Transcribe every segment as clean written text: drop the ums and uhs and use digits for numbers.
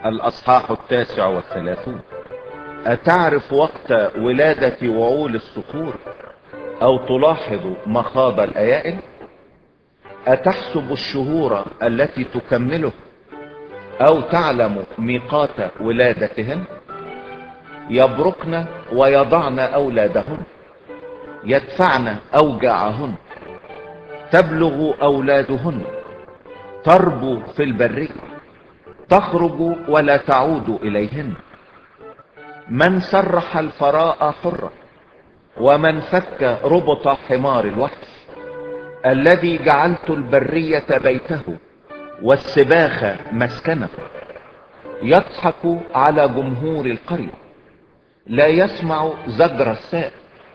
الأصحاح 39. أتعرف وقت ولادة وعول الصخور أو تلاحظ مخاض الأيائل؟ أتحسب الشهور التي تكمله أو تعلم ميقات ولادتهن؟ يبرقن ويضعن أولادهن، يدفعن أوجاعهن، تبلغ أولادهن، تربو في البرية، تخرج ولا تعود إليهن. من سرح الفراء حرة، ومن فك ربط حمار الوحش، الذي جعلت البرية بيته والسباخ مسكنه. يضحك على جمهور القرية، لا يسمع زجر السائر.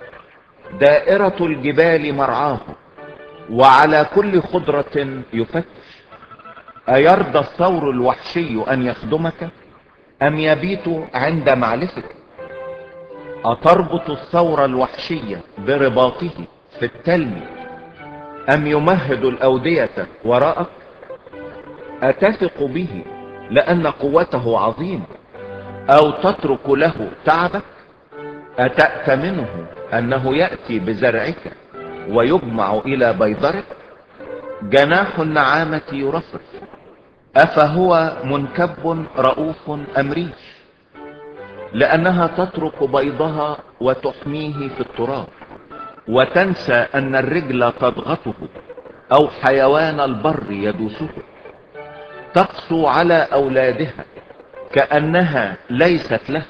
دائرة الجبال مرعاه، وعلى كل خضرة يفتش. أيرضى الثور الوحشي أن يخدمك، أم يبيت عند معلفك؟ أتربط الثور الوحشي برباطه في التلم، أم يمهد الأودية وراءك؟ أتثق به لأن قوته عظيمة، أو تترك له تعبك؟ أتأتمنه أنه يأتي بزرعك ويجمع إلى بيضرك؟ جناح النعامة يرفرف، أفهو منكب رؤوف أم ريش؟ لأنها تترك بيضها وتحميه في التراب، وتنسى أن الرجل تضغطه أو حيوان البر يدوسه. تقسو على أولادها كأنها ليست له،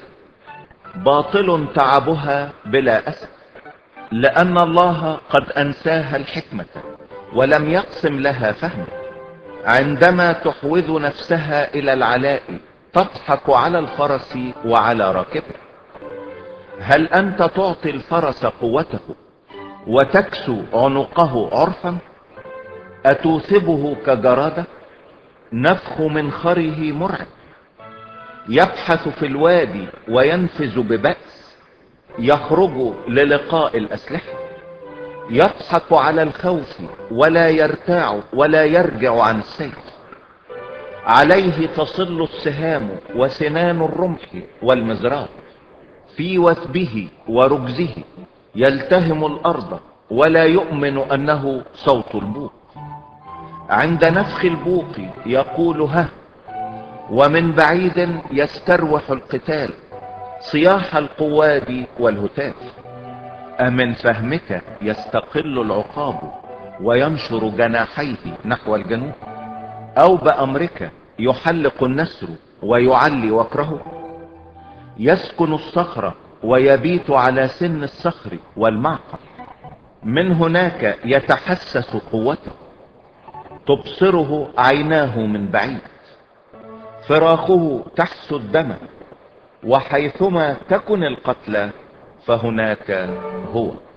باطل تعبها بلا أسف. لأن الله قد أنساها الحكمة ولم يقسم لها فهم. عندما تحوذ نفسها إلى العلاء تضحك على الفرس وعلى راكبه. هل أنت تعطي الفرس قوته وتكسو عنقه عرفا؟ أتوثبه كجرادة؟ نفخ منخره مرعب. يبحث في الوادي وينفذ ببأس، يخرج للقاء الأسلحة. يضحك على الخوف ولا يرتاع ولا يرجع عن السيف. عليه تصل السهام وسنان الرمح والمزراب. في وثبه ورجزه يلتهم الأرض، ولا يؤمن أنه صوت البوق. عند نفخ البوق يقول ها، ومن بعيد يستروح القتال، صياح القواد والهتاف. أمن فهمك يستقل العقاب وينشر جناحيه نحو الجنوب؟ أو بأمرك يحلق النسر ويعلي وكره؟ يسكن الصخرة ويبيت على سن الصخر والمعقل. من هناك يتحسس قوته، تبصره عيناه من بعيد. فراخه تحسو الدم، وحيثما تكن القتلى فهناك هو.